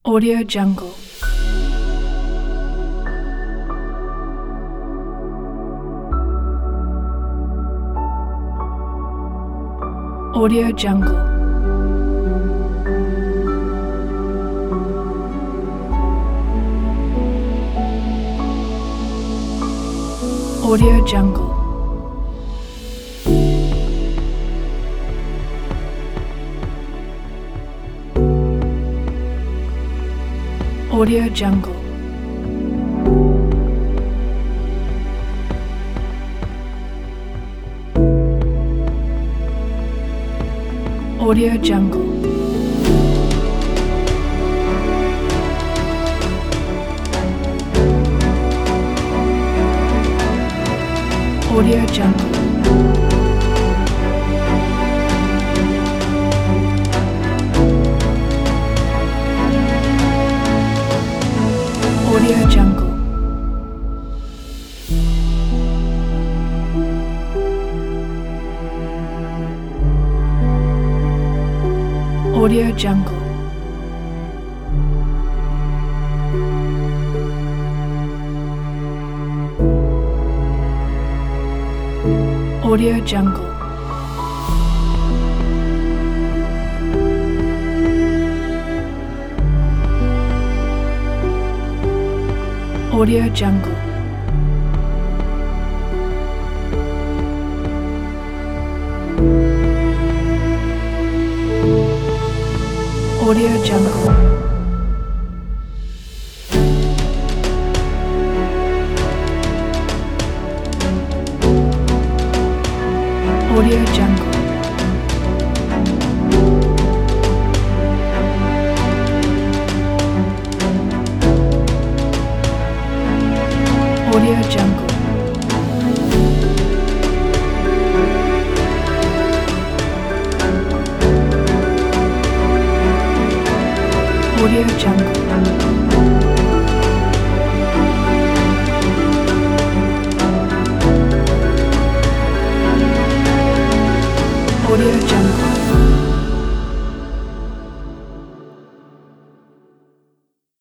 Audio Jungle. Audio Jungle. Audio Jungle. Audio Jungle. Audio Jungle. Audio Jungle. Audio Jungle. Audio Jungle. Audio Jungle. Audio Jungle. Audio Jungle. Audio Jungle. Audio Jungle. Audio Jungle. Audio Jungle.